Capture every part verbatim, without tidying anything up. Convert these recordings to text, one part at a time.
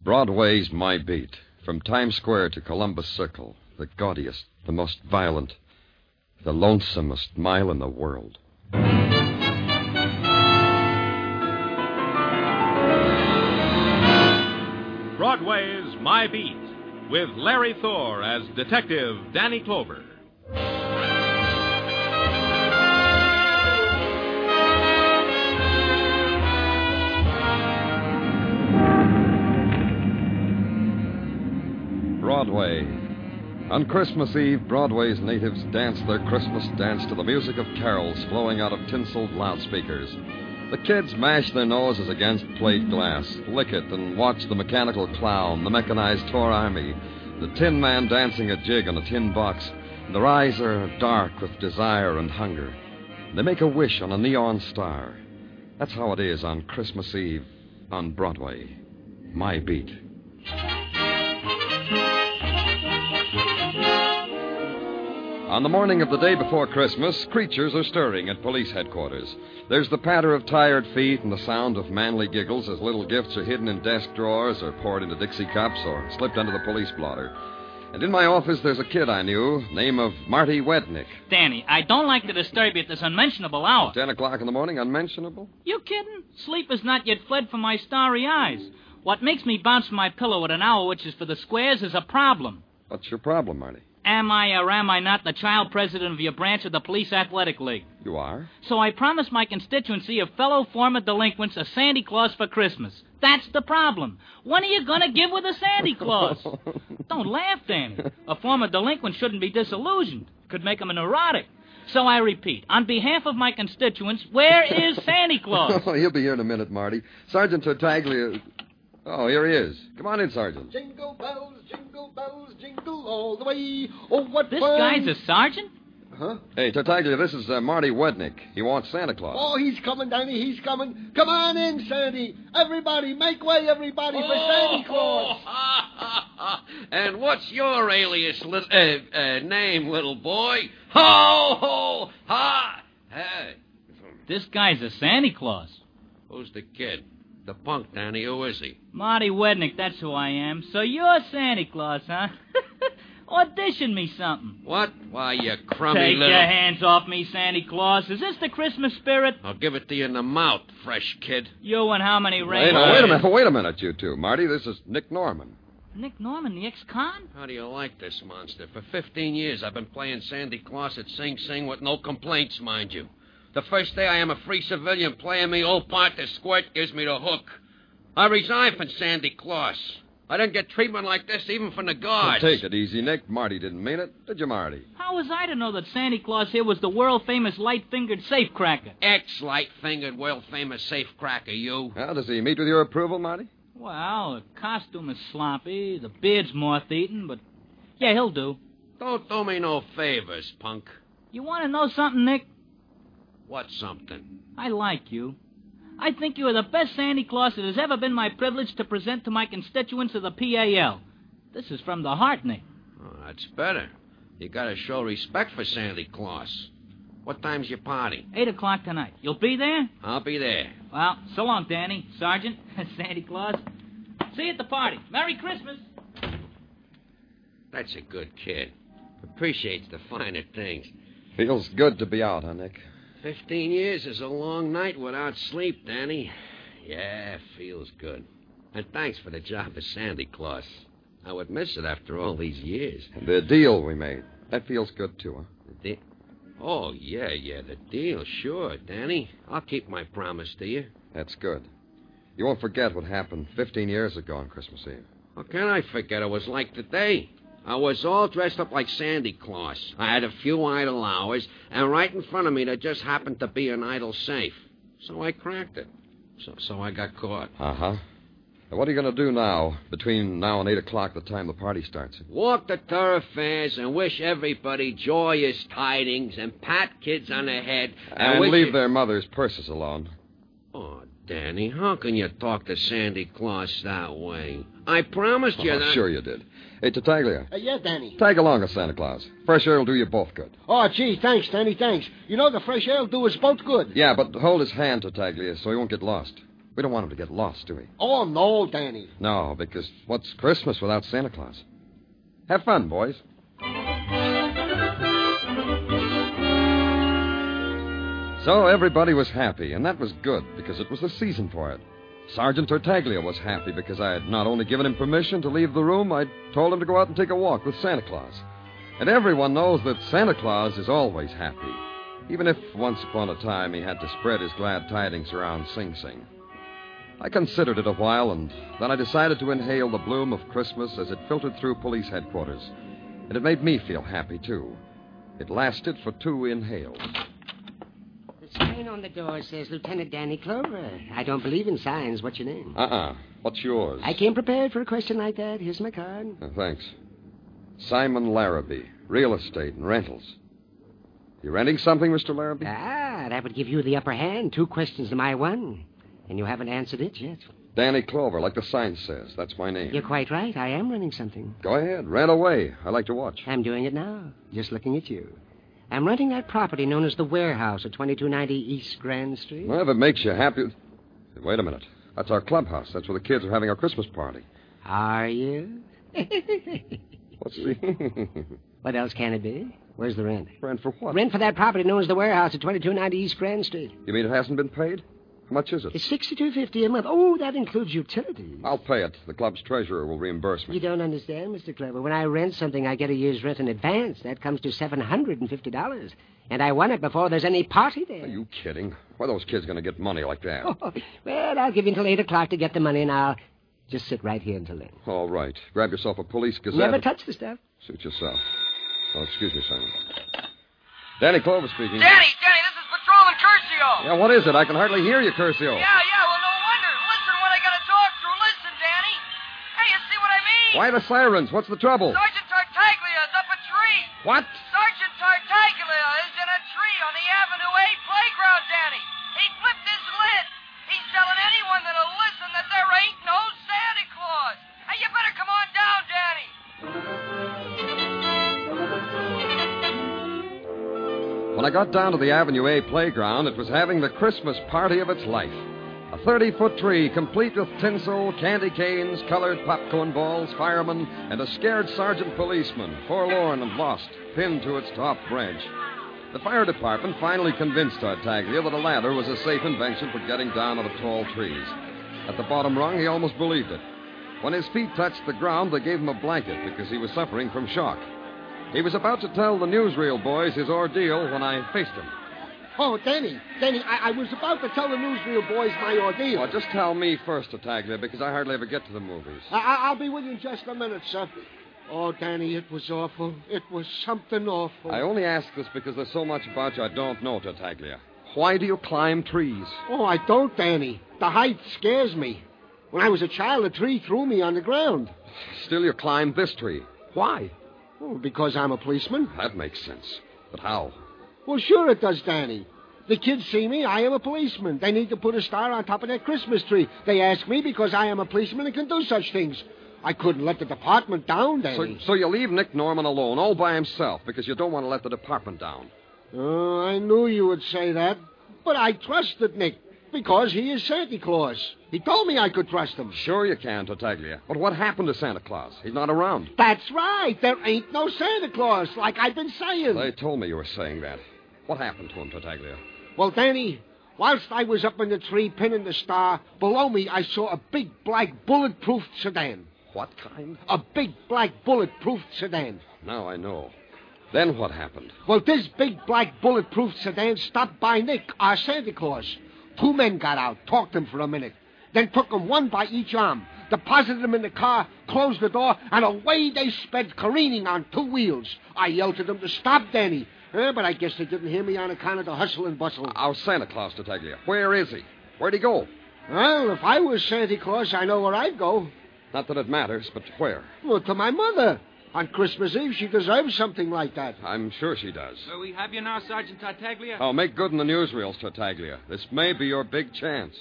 Broadway's my beat. From Times Square to Columbus Circle. The gaudiest, the most violent, the lonesomest mile in the world. Broadway's My Beat, with Larry Thor as Detective Danny Clover. Broadway. On Christmas Eve, Broadway's natives dance their Christmas dance to the music of carols flowing out of tinseled loudspeakers. The kids mash their noses against plate glass, lick it, and watch the mechanical clown, the mechanized tour army, the tin man dancing a jig on a tin box. And their eyes are dark with desire and hunger. They make a wish on a neon star. That's how it is on Christmas Eve on Broadway. My beat. On the morning of the day before Christmas, creatures are stirring at police headquarters. There's the patter of tired feet and the sound of manly giggles as little gifts are hidden in desk drawers or poured into Dixie cups or slipped under the police blotter. And in my office, there's a kid I knew, name of Marty Wednick. Danny, I don't like to disturb you at this unmentionable hour. Ten o'clock in the morning, unmentionable? You kidding? Sleep has not yet fled from my starry eyes. What makes me bounce my pillow at an hour which is for the squares is a problem. What's your problem, Marty? Am I or am I not the child president of your branch of the Police Athletic League? You are? So I promised my constituency of fellow former delinquents a Santa Claus for Christmas. That's the problem. When are you going to give with a Santa Claus? Don't laugh, Danny. A former delinquent shouldn't be disillusioned. Could make him a neurotic. So I repeat, on behalf of my constituents, where is Santa Claus? He'll be here in a minute, Marty. Sergeant Tartaglia... Oh, here he is. Come on in, Sergeant. Jingle bells, jingle bells, jingle all the way. Oh, what This fun. guy's a sergeant? Huh? Hey, Tartaglia, this is uh, Marty Wednick. He wants Santa Claus. Oh, he's coming, Danny, he's coming. Come on in, Sandy. Everybody, make way, everybody, for Santa Claus. And what's your alias, little, uh, uh, name, little boy? Ho, ho, ha. Hey. This guy's a Santa Claus. Who's the kid? The punk, Danny. Who is he? Marty Wednick, that's who I am. So you're Santa Claus, huh? Audition me something. What? Why, you crummy Take little... your hands off me, Santa Claus. Is this the Christmas spirit? I'll give it to you in the mouth, fresh kid. You and how many Wait, rings? a- wait a minute, wait a minute, you two. Marty, this is Nick Norman. Nick Norman, the ex-con? How do you like this monster? For fifteen years, I've been playing Santa Claus at Sing Sing with no complaints, mind you. The first day I am a free civilian playing me old part, the squirt gives me the hook. I resigned from Santa Claus. I didn't get treatment like this even from the guards. Take it easy, Nick. Marty didn't mean it. Did you, Marty? How was I to know that Santa Claus here was the world-famous light-fingered safecracker? Ex-light-fingered, world-famous safecracker, you. Well, does he meet with your approval, Marty? Well, the costume is sloppy, the beard's moth-eaten, but... Yeah, he'll do. Don't do me no favors, punk. You want to know something, Nick? What's something? I like you. I think you are the best Santa Claus it has ever been my privilege to present to my constituents of the P A L. This is from the heart, Nick. Oh, that's better. You gotta show respect for Santa Claus. What time's your party? Eight o'clock tonight. You'll be there? I'll be there. Well, so long, Danny, Sergeant, Santa Claus. See you at the party. Merry Christmas. That's a good kid. Appreciates the finer things. Feels good to be out, huh, Nick? Fifteen years is a long night without sleep, Danny. Yeah, feels good. And thanks for the job as Santa Claus. I would miss it after all these years. And the deal we made. That feels good, too, huh? The de- oh, yeah, yeah, the deal, sure, Danny. I'll keep my promise to you. That's good. You won't forget what happened fifteen years ago on Christmas Eve. How can I forget it was like today? I was all dressed up like Santa Claus. I had a few idle hours, and right in front of me there just happened to be an idle safe. So I cracked it. So so I got caught. Uh-huh. Now, what are you going to do now, between now and eight o'clock, the time the party starts? Walk the thoroughfares and wish everybody joyous tidings and pat kids on the head. And, wish leave it- their mothers' purses alone. Oh, Danny, how can you talk to Santa Claus that way? I promised you Oh, that... sure you did. Hey, Tartaglia, Uh, yeah, Danny. tag along with Santa Claus. Fresh air will do you both good. Oh, gee, thanks, Danny, thanks. You know, the fresh air will do us both good. Yeah, but hold his hand, Tartaglia, so he won't get lost. We don't want him to get lost, do we? Oh, no, Danny. No, because what's Christmas without Santa Claus? Have fun, boys. So everybody was happy, and that was good, because it was the season for it. Sergeant Tartaglia was happy because I had not only given him permission to leave the room, I'd told him to go out and take a walk with Santa Claus. And everyone knows that Santa Claus is always happy, even if once upon a time he had to spread his glad tidings around Sing Sing. I considered it a while, and then I decided to inhale the bloom of Christmas as it filtered through police headquarters. And it made me feel happy, too. It lasted for two inhales. The sign on the door says Lieutenant Danny Clover. I don't believe in signs. What's your name? Uh-uh. What's yours? I came prepared for a question like that. Here's my card. Uh, thanks. Simon Larrabee, real estate and rentals. You renting something, Mister Larrabee? Ah, that would give you the upper hand. Two questions to my one. And you haven't answered it yet. Danny Clover, like the sign says. That's my name. You're quite right. I am renting something. Go ahead. Rent away. I like to watch. I'm doing it now. Just looking at you. I'm renting that property known as the Warehouse at twenty-two ninety East Grand Street. Well, if it makes you happy... Wait a minute. That's our clubhouse. That's where the kids are having our Christmas party. Are you? What's the... What else can it be? Where's the rent? Rent for what? Rent for that property known as the Warehouse at twenty-two ninety East Grand Street. You mean it hasn't been paid? How much is it? It's sixty-two fifty a month. Oh, that includes utilities. I'll pay it. The club's treasurer will reimburse me. You don't understand, Mister Clever. When I rent something, I get a year's rent in advance. That comes to seven hundred fifty dollars. And I want it before there's any party there. Are you kidding? Why are those kids going to get money like that? Oh, well, I'll give you until eight o'clock to get the money, and I'll just sit right here until then. All right. Grab yourself a police gazette. Never touch the stuff. Suit yourself. Oh, excuse me, Simon. Danny Clover speaking. Danny, Danny, this is Patrolman Curcio. Yeah, what is it? I can hardly hear you, Curcio. Yeah, yeah, well, no wonder. Listen what I got to talk through. Listen, Danny. Hey, you see what I mean? Why the sirens? What's the trouble? Sergeant Tartaglia is up a tree. What? Sergeant Tartaglia is in a tree on the Avenue A playground, Danny. He flipped his lid. He's telling anyone that'll listen that there ain't no Santa Claus. Hey, you better come on down, Danny. When I got down to the Avenue A playground, it was having the Christmas party of its life. A thirty-foot tree, complete with tinsel, candy canes, colored popcorn balls, firemen, and a scared sergeant policeman, forlorn and lost, pinned to its top branch. The fire department finally convinced Tartaglia that a ladder was a safe invention for getting down out of tall trees. At the bottom rung, he almost believed it. When his feet touched the ground, they gave him a blanket because he was suffering from shock. He was about to tell the newsreel boys his ordeal when I faced him. Oh, Danny, Danny, I, I was about to tell the newsreel boys my ordeal. Well, just tell me first, Tartaglia, because I hardly ever get to the movies. I, I, I'll be with you in just a minute, sir. Oh, Danny, it was awful. It was something awful. I only ask this because there's so much about you I don't know, Tartaglia. Why do you climb trees? Oh, I don't, Danny. The height scares me. When I was a child, a tree threw me on the ground. Still, you climb this tree. Why? Oh, because I'm a policeman. That makes sense. But how? Well, sure it does, Danny. The kids see me, I am a policeman. They need to put a star on top of their Christmas tree. They ask me because I am a policeman and can do such things. I couldn't let the department down, Danny. So, so you leave Nick Norman alone, all by himself, because you don't want to let the department down. Oh, I knew you would say that. But I trusted Nick, because he is Santa Claus. He told me I could trust him. Sure you can, Tartaglia. But what happened to Santa Claus? He's not around. That's right. There ain't no Santa Claus, like I've been saying. They told me you were saying that. What happened to him, Tartaglia? Well, Danny, whilst I was up in the tree pinning the star, below me I saw a big black bulletproof sedan. What kind? A big black bulletproof sedan. Now I know. Then what happened? Well, this big black bulletproof sedan stopped by Nick, our Santa Claus. Two men got out, talked to him for a minute, then took them one by each arm, deposited them in the car, closed the door, and away they sped, careening on two wheels. I yelled to them to stop, Danny. Eh, but I guess they didn't hear me on account of the hustle and bustle. Our Santa Claus, Tartaglia. Where is he? Where'd he go? Well, if I was Santa Claus, I know where I'd go. Not that it matters, but where? Well, to my mother. On Christmas Eve, she deserves something like that. I'm sure she does. So we have you now, Sergeant Tartaglia? Oh, make good in the newsreels, Tartaglia. This may be your big chance.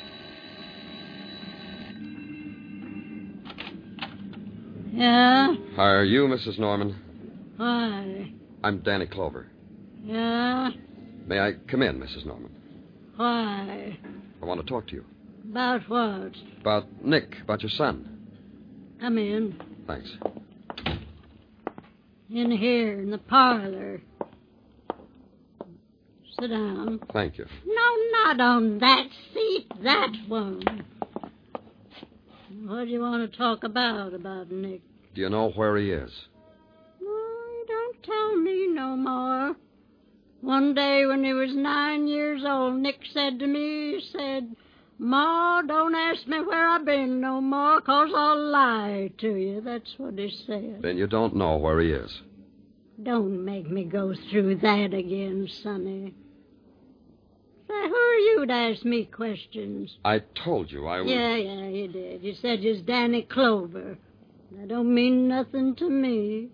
Yeah? Are you Missus Norman? Why? I'm Danny Clover. Yeah? May I come in, Missus Norman? Why? I want to talk to you. About what? About Nick, about your son. Come in. Thanks. In here, in the parlor. Sit down. Thank you. No, not on that seat, that one. What do you want to talk about, about Nick? Do you know where he is? Oh, don't tell me no more. One day when he was nine years old, Nick said to me, he said, Ma, don't ask me where I've been no more, 'cause I'll lie to you. That's what he said. Then you don't know where he is. Don't make me go through that again, Sonny. Say, who are you to ask me questions? I told you I was... Yeah, yeah, you did. You said you's Danny Clover. That don't mean nothing to me.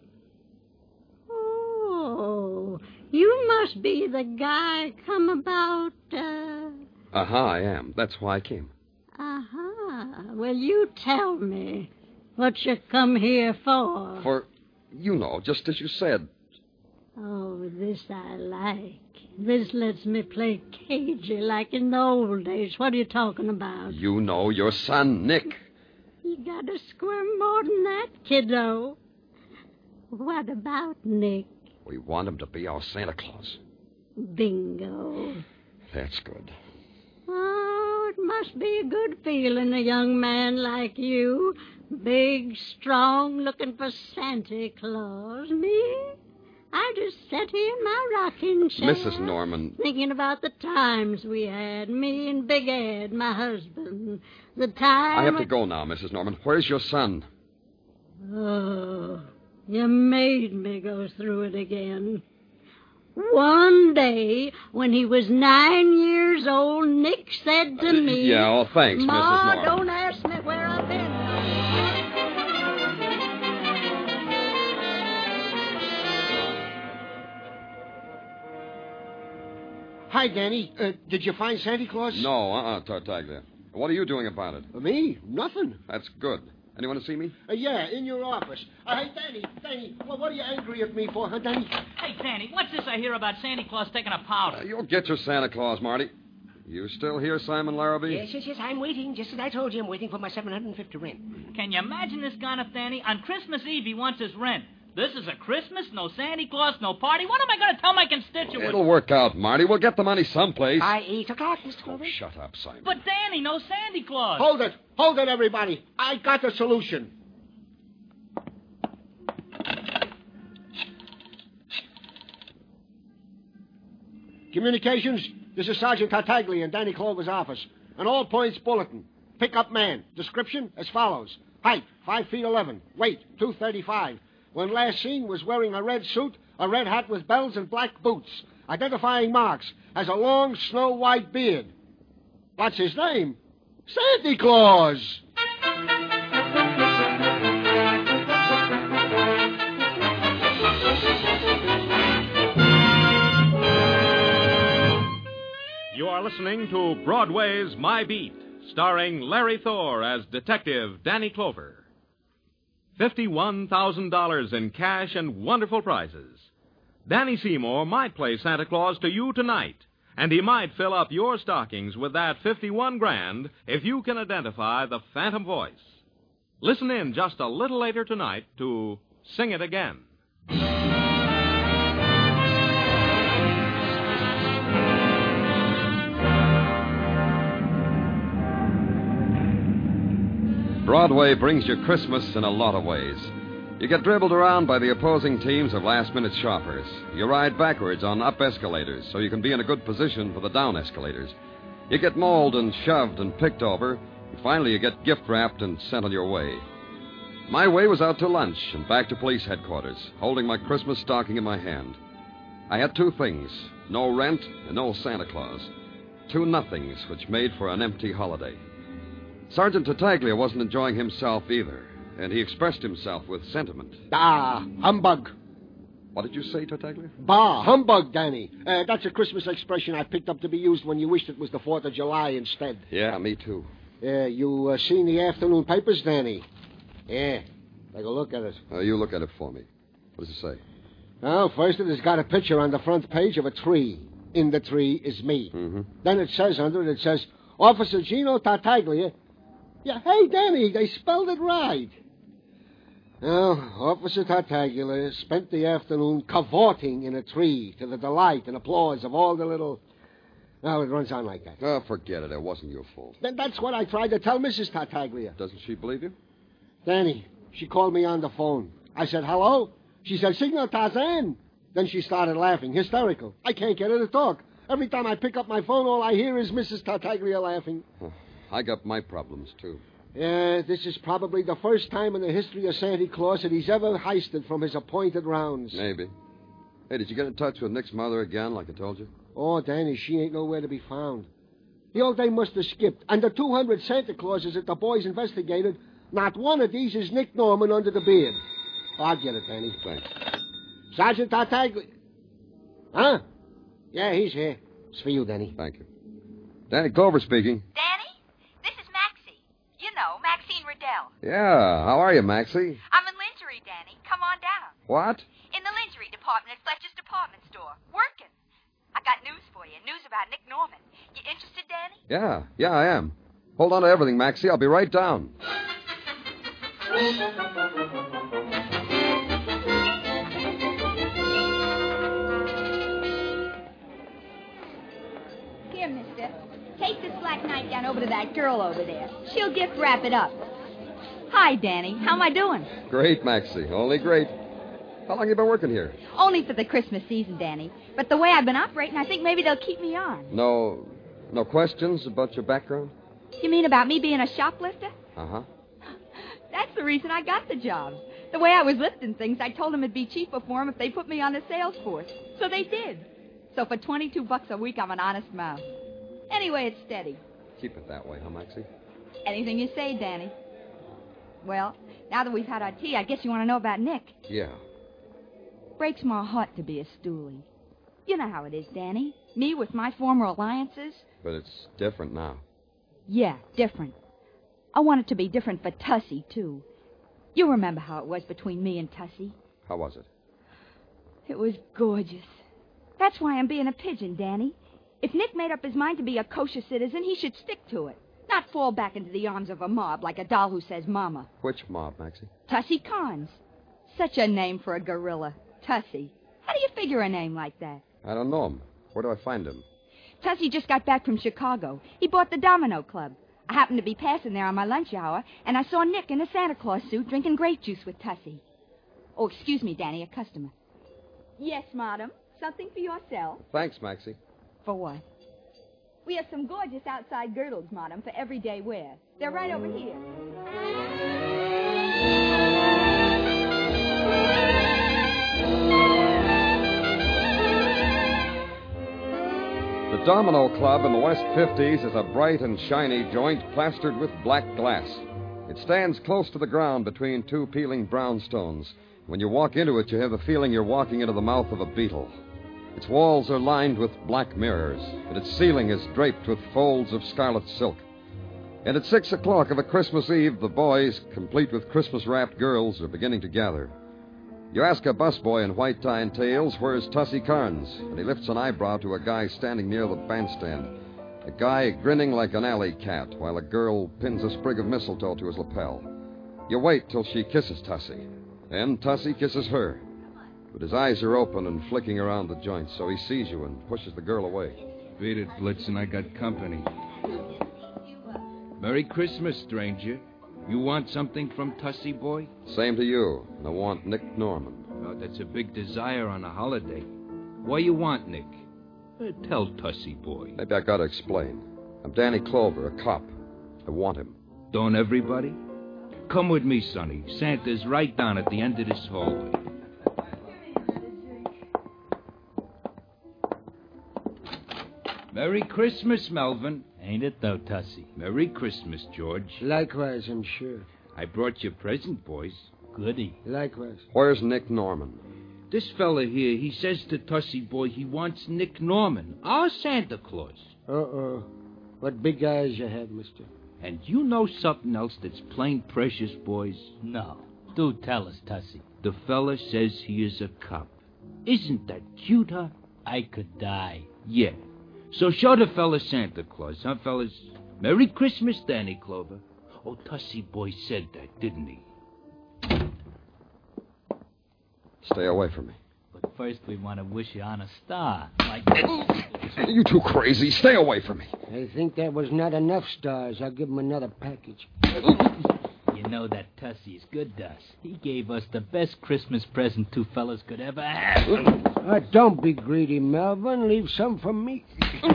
Oh, you must be the guy come about, uh... Uh-huh, I am. That's why I came. Uh-huh. Well, you tell me what you come here for. For, you know, just as you said. Oh, this I like. This lets me play cagey like in the old days. What are you talking about? You know your son, Nick. You gotta squirm more than that, kiddo. What about Nick? We want him to be our Santa Claus. Bingo. That's good. Oh, it must be a good feeling, a young man like you. Big, strong, looking for Santa Claus. Me? I just sat here in my rocking chair. Missus Norman. Thinking about the times we had, me and Big Ed, my husband. The time... I have to go now, Missus Norman. Where's your son? Oh, you made me go through it again. One day, when he was nine years old, Nick said to Uh, me... yeah, oh, thanks, Ma, Missus Norman. don't ask me where I've been. Hi, Danny. Uh, did you find Santa Claus? No, uh-uh, Tartaglia. What are you doing about it? Uh, me? Nothing. That's good. Anyone to see me? Uh, yeah, in your office. Uh, hey, Danny, Danny, well, what are you angry at me for, huh, Danny? Hey, Danny, what's this I hear about Santa Claus taking a powder? Uh, you'll get your Santa Claus, Marty. You still here, Simon Larrabee? Yes, yes, yes, I'm waiting. Just as I told you, I'm waiting for my seven hundred fifty rent. Can you imagine this kind of Danny? On Christmas Eve, he wants his rent. This is a Christmas, no Santa Claus, no party. What am I going to tell my constituents? It'll work out, Marty. We'll get the money someplace. By eight o'clock, Mister Oh, Clover. shut up, Simon. But, Danny, no Santa Claus. Hold it. Hold it, everybody. I got the solution. Communications, this is Sergeant Tartaglia in Danny Clover's office. An all-points bulletin. Pick-up man. Description as follows. Height, five feet eleven. Weight, two thirty-five. When last seen, was wearing a red suit, a red hat with bells, and black boots. Identifying marks. Has a long, snow-white beard. What's his name? Santa Claus! You are listening to Broadway's My Beat, starring Larry Thor as Detective Danny Clover. fifty-one thousand dollars in cash and wonderful prizes. Danny Seymour might play Santa Claus to you tonight, and he might fill up your stockings with that fifty-one grand if you can identify the phantom voice. Listen in just a little later tonight to Sing It Again. Broadway brings you Christmas in a lot of ways. You get dribbled around by the opposing teams of last-minute shoppers. You ride backwards on up escalators so you can be in a good position for the down escalators. You get mauled and shoved and picked over. And finally, you get gift-wrapped and sent on your way. My way was out to lunch and back to police headquarters, holding my Christmas stocking in my hand. I had two things, no rent and no Santa Claus. Two nothings which made for an empty holiday. Sergeant Tartaglia wasn't enjoying himself either, and he expressed himself with sentiment. Ah, humbug. What did you say, Tartaglia? Bah, humbug, Danny. Uh, that's a Christmas expression I picked up to be used when you wished it was the fourth of July instead. Yeah, me too. Uh, you uh, seen the afternoon papers, Danny? Yeah. Take a look at it. Uh, you look at it for me. What does it say? Well, first it has got a picture on the front page of a tree. In the tree is me. Mm-hmm. Then it says under it, it says, Officer Gino Tartaglia. Yeah, hey, Danny, they spelled it right. Well, Officer Tartaglia spent the afternoon cavorting in a tree to the delight and applause of all the little... Well, it runs on like that. Oh, forget it. It wasn't your fault. Then that's what I tried to tell Missus Tartaglia. Doesn't she believe you? Danny, she called me on the phone. I said, hello? She said, Signor Tarzan. Then she started laughing, hysterical. I can't get her to talk. Every time I pick up my phone, all I hear is Missus Tartaglia laughing. I got my problems, too. Yeah, this is probably the first time in the history of Santa Claus that he's ever heisted from his appointed rounds. Maybe. Hey, did you get in touch with Nick's mother again, like I told you? Oh, Danny, she ain't nowhere to be found. The old day must have skipped. And the two hundred Santa Clauses that the boys investigated, not one of these is Nick Norman under the beard. I'll get it, Danny. Thanks. Sergeant Tartaglia. Huh? Yeah, he's here. It's for you, Danny. Thank you. Danny Clover speaking. Danny, this is Maxie. You know, Maxine Riddell. Yeah, how are you, Maxie? I'm in lingerie, Danny. Come on down. What? In the lingerie department at Fletcher's department store. Working. I got news for you. News about Nick Norman. You interested, Danny? Yeah, yeah, I am. Hold on to everything, Maxie. I'll be right down. Here, mister. Take this black nightgown over to that girl over there. She'll gift wrap it up. Hi, Danny. How am I doing? Great, Maxie. Only great. How long you been working here? Only for the Christmas season, Danny. But the way I've been operating, I think maybe they'll keep me on. No, no questions about your background? You mean about me being a shoplifter? Uh-huh. That's the reason I got the job. The way I was lifting things, I told them it'd be cheaper for them if they put me on the sales force. So they did. So for twenty-two bucks a week, I'm an honest mouse. Anyway, it's steady. Keep it that way, huh, Maxie? Anything you say, Danny. Well, now that we've had our tea, I guess you want to know about Nick. Yeah. Breaks my heart to be a stoolie. You know how it is, Danny. Me with my former alliances. But it's different now. Yeah, different. I want it to be different for Tussie, too. You remember how it was between me and Tussie. How was it? It was gorgeous. That's why I'm being a pigeon, Danny. If Nick made up his mind to be a kosher citizen, he should stick to it. Not fall back into the arms of a mob like a doll who says mama. Which mob, Maxie? Tussie Carnes. Such a name for a gorilla. Tussie. How do you figure a name like that? I don't know him. Where do I find him? Tussie just got back from Chicago. He bought the Domino Club. I happened to be passing there on my lunch hour, and I saw Nick in a Santa Claus suit drinking grape juice with Tussie. Oh, excuse me, Danny, a customer. Yes, madam. Something for yourself. Thanks, Maxie. For what? We have some gorgeous outside girdles, madam, for everyday wear. They're right over here. The Domino Club in the West fifties is a bright and shiny joint plastered with black glass. It stands close to the ground between two peeling brownstones. When you walk into it, you have the feeling you're walking into the mouth of a beetle. Its walls are lined with black mirrors, and its ceiling is draped with folds of scarlet silk. And at six o'clock of a Christmas Eve, the boys, complete with Christmas-wrapped girls, are beginning to gather. You ask a busboy in white tie and tails, where's Tussie Carnes? And he lifts an eyebrow to a guy standing near the bandstand. A guy grinning like an alley cat, while a girl pins a sprig of mistletoe to his lapel. You wait till she kisses Tussie. Then Tussie kisses her. But his eyes are open and flicking around the joint, so he sees you and pushes the girl away. Beat it, Blitzen. I got company. Merry Christmas, stranger. You want something from Tussie, boy? Same to you. And I want Nick Norman. Oh, that's a big desire on a holiday. Why you want Nick? Uh, tell Tussie, boy. Maybe I gotta explain. I'm Danny Clover, a cop. I want him. Don't everybody? Come with me, Sonny. Santa's right down at the end of this hallway. Merry Christmas, Melvin. Ain't it, though, Tussie? Merry Christmas, George. Likewise, I'm sure. I brought you a present, boys. Goody. Likewise. Where's Nick Norman? This fella here, he says to Tussie, boy, he wants Nick Norman, our Santa Claus. Uh-oh. What big eyes you have, mister. And you know something else that's plain precious, boys? No. Do tell us, Tussie. The fella says he is a cop. Isn't that cute, huh? I could die. Yeah. So show the fella Santa Claus, huh, fellas? Merry Christmas, Danny Clover. Oh, Tussie boy said that, didn't he? Stay away from me. But first we want to wish you on a star. Like You too crazy. Stay away from me. I think that was not enough stars. I'll give him another package. You know that Tussie is good to us. He gave us the best Christmas present two fellas could ever have. Uh, don't be greedy, Melvin. Leave some for me.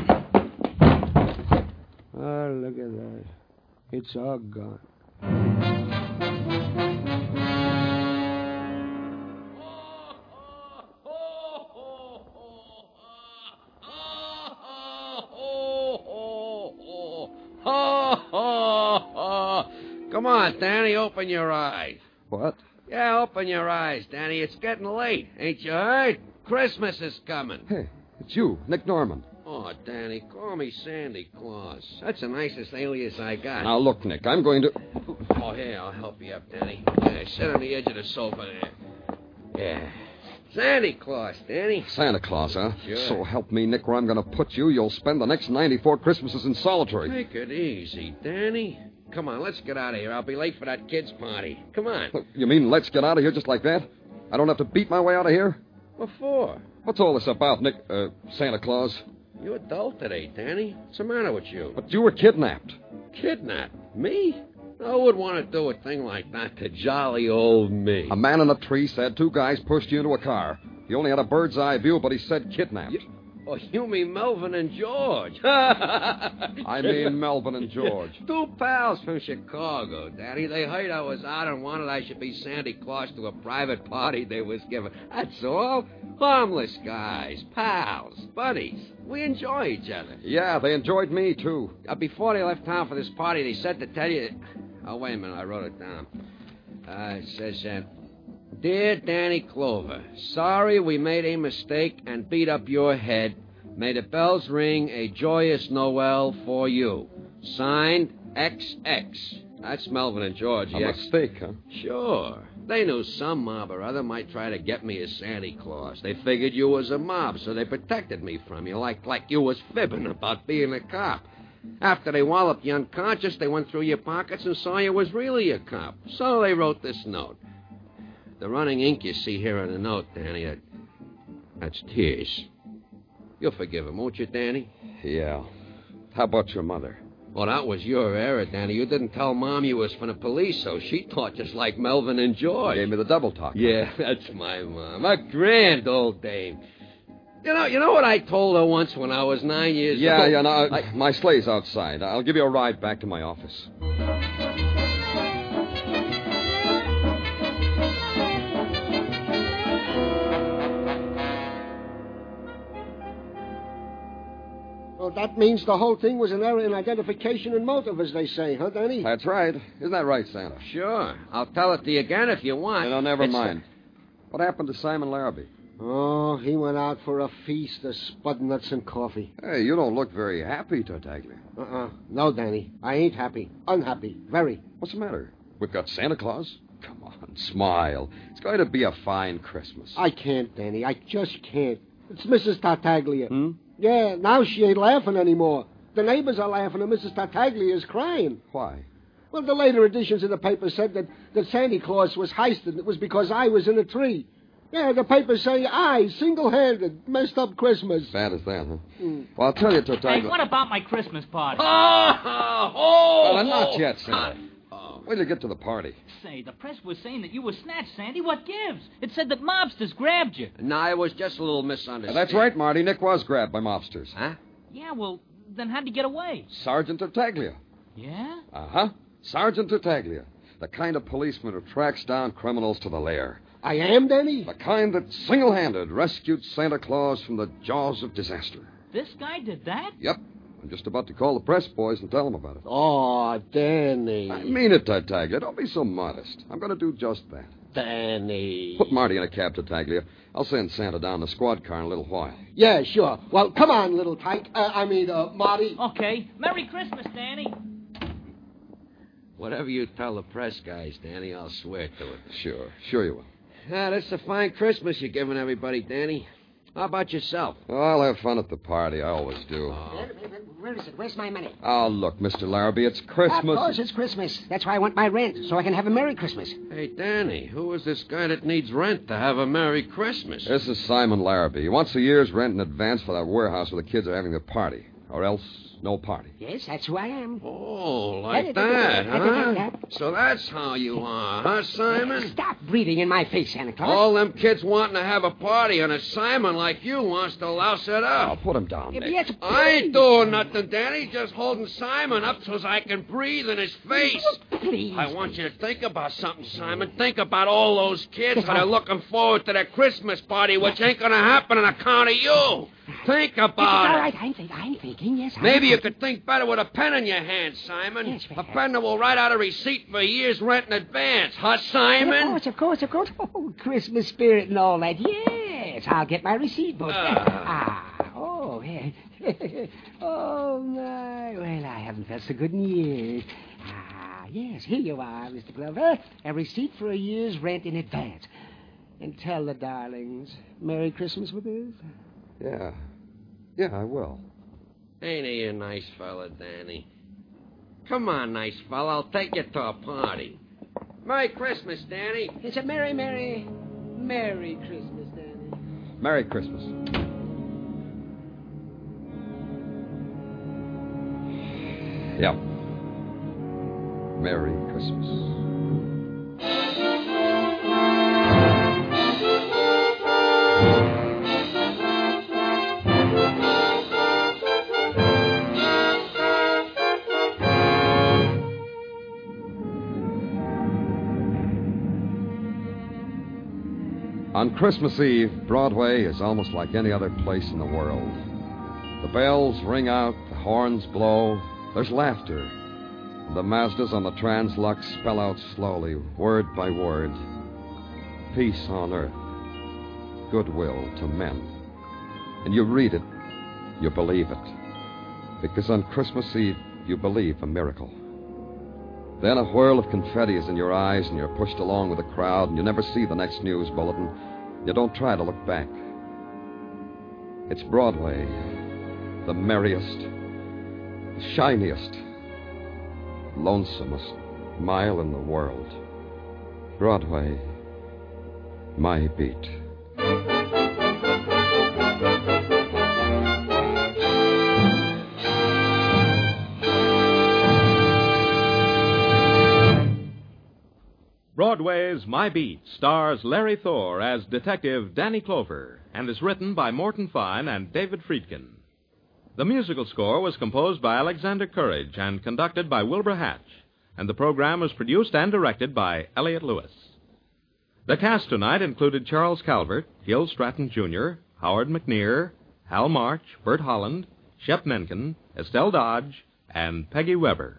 Oh, look at that. It's all gone. Come on, Danny, open your eyes. What? Yeah, open your eyes, Danny. It's getting late. Ain't you heard? Christmas is coming. Hey, it's you, Nick Norman. Oh, Danny, call me Sandy Claus. That's the nicest alias I got. Now, look, Nick, I'm going to... Oh, here, I'll help you up, Danny. Yeah, sit on the edge of the sofa there. Yeah. Sandy Claus, Danny. Santa Claus, huh? Sure. So help me, Nick, where I'm going to put you, you'll spend the next ninety-four Christmases in solitary. Take it easy, Danny. Come on, let's get out of here. I'll be late for that kid's party. Come on. You mean let's get out of here just like that? I don't have to beat my way out of here? What for? What's all this about, Nick, uh, Santa Claus? You're adult today, Danny. What's the matter with you? But you were kidnapped. Kidnapped? Me? Who would want to do a thing like that to jolly old me? A man in a tree said two guys pushed you into a car. He only had a bird's eye view, but he said kidnapped. You, oh, you mean Melvin and George? I mean Melvin and George. Two pals from Chicago, Daddy. They heard I was out and wanted I should be Santa Claus to a private party they was giving. That's all. Harmless guys, pals, buddies. We enjoy each other. Yeah, they enjoyed me, too. Uh, before they left town for this party, they said to tell you... Oh, wait a minute. I wrote it down. Uh, it says, uh, Dear Danny Clover, sorry we made a mistake and beat up your head. May the bells ring a joyous Noel for you. Signed, X X. That's Melvin and George. A yeah. mistake, huh? Sure. They knew some mob or other might try to get me as Santa Claus. They figured you was a mob, so they protected me from you, like like you was fibbing about being a cop. After they walloped you unconscious, they went through your pockets and saw you was really a cop. So they wrote this note. The running ink you see here on the note, Danny, that, that's tears. You'll forgive him, won't you, Danny? Yeah. How about your mother? Well, that was your error, Danny. You didn't tell Mom you was from the police, so she thought just like Melvin and George. Gave me the double talk. Yeah, that's my mom. A grand old dame. You know, you know what I told her once when I was nine years yeah, old? Yeah, yeah, no, I... my sleigh's outside. I'll give you a ride back to my office. Well, that means the whole thing was an error in identification and motive, as they say, huh, Danny? That's right. Isn't that right, Santa? Sure. I'll tell it to you again if you want. No, never It's mind. A... What happened to Simon Larrabee? Oh, he went out for a feast of spud nuts and coffee. Hey, you don't look very happy, Tartaglia. Uh-uh. No, Danny. I ain't happy. Unhappy. Very. What's the matter? We've got Santa Claus? Come on, smile. It's going to be a fine Christmas. I can't, Danny. I just can't. It's Missus Tartaglia. Hmm? Yeah, now she ain't laughing anymore. The neighbors are laughing and Missus Tartaglia is crying. Why? Well, the later editions of the paper said that, that Santa Claus was heisted. It was because I was in a tree. Yeah, the papers say I, single-handed, messed up Christmas. Bad as that, huh? Mm. Well, I'll tell you, Tartaglia... Hey, what about my Christmas party? Oh, oh, well, not oh. yet, Santa. Oh. Wait till you get to the party. Say, the press was saying that you were snatched, Sandy. What gives? It said that mobsters grabbed you. No, it was just a little misunderstanding. That's right, Marty. Nick was grabbed by mobsters. Huh? Yeah, well, then how'd he get away? Sergeant Tartaglia. Yeah? Uh-huh. Sergeant Tartaglia. The kind of policeman who tracks down criminals to the lair. I am, Danny? The kind that single-handed rescued Santa Claus from the jaws of disaster. This guy did that? Yep. I'm just about to call the press boys and tell them about it. Oh, Danny. I mean it, Tartaglia. Don't be so modest. I'm going to do just that. Danny. Put Marty in a cab, Tartaglia. I'll send Santa down the squad car in a little while. Yeah, sure. Well, come on, little tyke. Uh, I mean, uh, Marty. Okay. Merry Christmas, Danny. Whatever you tell the press guys, Danny, I'll swear to it. Sure, sure you will. Ah, that's a fine Christmas you're giving everybody, Danny. How about yourself? Oh, I'll have fun at the party. I always do. Oh. Where is it? Where's my money? Oh, look, Mister Larrabee, it's Christmas. Of course it's Christmas. That's why I want my rent, so I can have a Merry Christmas. Hey, Danny, who is this guy that needs rent to have a Merry Christmas? This is Simon Larrabee. He wants a year's rent in advance for that warehouse where the kids are having the party. Or else, no party. Yes, that's who I am. Oh, like that, huh? So that's how you are, huh, Simon? Stop breathing in my face, Santa Claus. All them kids wanting to have a party, and a Simon like you wants to louse it up. I'll put him down, Nick. Yes, I ain't doing nothing, Danny. Just holding Simon up so as I can breathe in his face. Please. I want you to think about something, Simon. Think about all those kids that are looking forward to their Christmas party, which ain't going to happen on account of you. Think about It's all it. right. I'm, think- I'm thinking, yes. I'm Maybe you thinking. could think better with a pen in your hand, Simon. Yes, a perhaps. pen that will write out a receipt for a year's rent in advance. Huh, Of Simon? course, of course, of course. Oh, Christmas spirit and all that. Yes, I'll get my receipt book. Ah. ah, oh, yeah. Oh, my. Well, I haven't felt so good in years. Ah, yes, here you are, Mister Glover. A receipt for a year's rent in advance. And tell the darlings, Merry Christmas with us. Yeah. Yeah, I will. Ain't he a nice fella, Danny? Come on, nice fella. I'll take you to a party. Merry Christmas, Danny. It's a Merry, Merry, Merry Christmas, Danny. Merry Christmas. Yeah. Merry Christmas. On Christmas Eve, Broadway is almost like any other place in the world. The bells ring out, the horns blow, there's laughter. The Mazdas on the Translux spell out slowly, word by word, peace on earth, goodwill to men. And you read it, you believe it. Because on Christmas Eve, you believe a miracle. Then a whirl of confetti is in your eyes, and you're pushed along with the crowd, and you never see the next news bulletin. You don't try to look back. It's Broadway, the merriest, the shiniest, lonesomest mile in the world. Broadway, my beat. Broadway's My Beat stars Larry Thor as Detective Danny Clover and is written by Morton Fine and David Friedkin. The musical score was composed by Alexander Courage and conducted by Wilbur Hatch, and the program was produced and directed by Elliott Lewis. The cast tonight included Charles Calvert, Gil Stratton, Junior, Howard McNear, Hal March, Bert Holland, Shep Menken, Estelle Dodge, and Peggy Weber.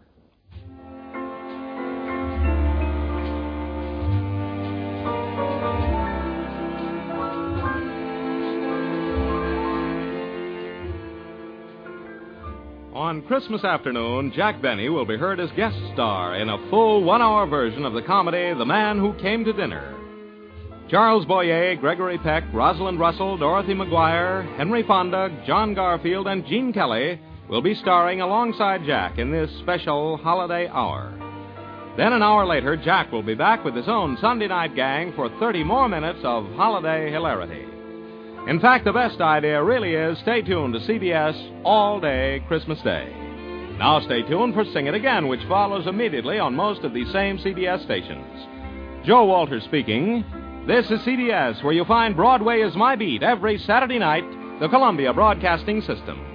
On Christmas afternoon, Jack Benny will be heard as guest star in a full one-hour version of the comedy The Man Who Came to Dinner. Charles Boyer, Gregory Peck, Rosalind Russell, Dorothy McGuire, Henry Fonda, John Garfield, and Gene Kelly will be starring alongside Jack in this special holiday hour. Then an hour later, Jack will be back with his own Sunday night gang for thirty more minutes of holiday hilarity. In fact, the best idea really is stay tuned to C B S all day Christmas Day. Now stay tuned for Sing It Again, which follows immediately on most of these same C B S stations. Joe Walters speaking. This is C B S, where you'll find Broadway is My Beat every Saturday night, the Columbia Broadcasting System.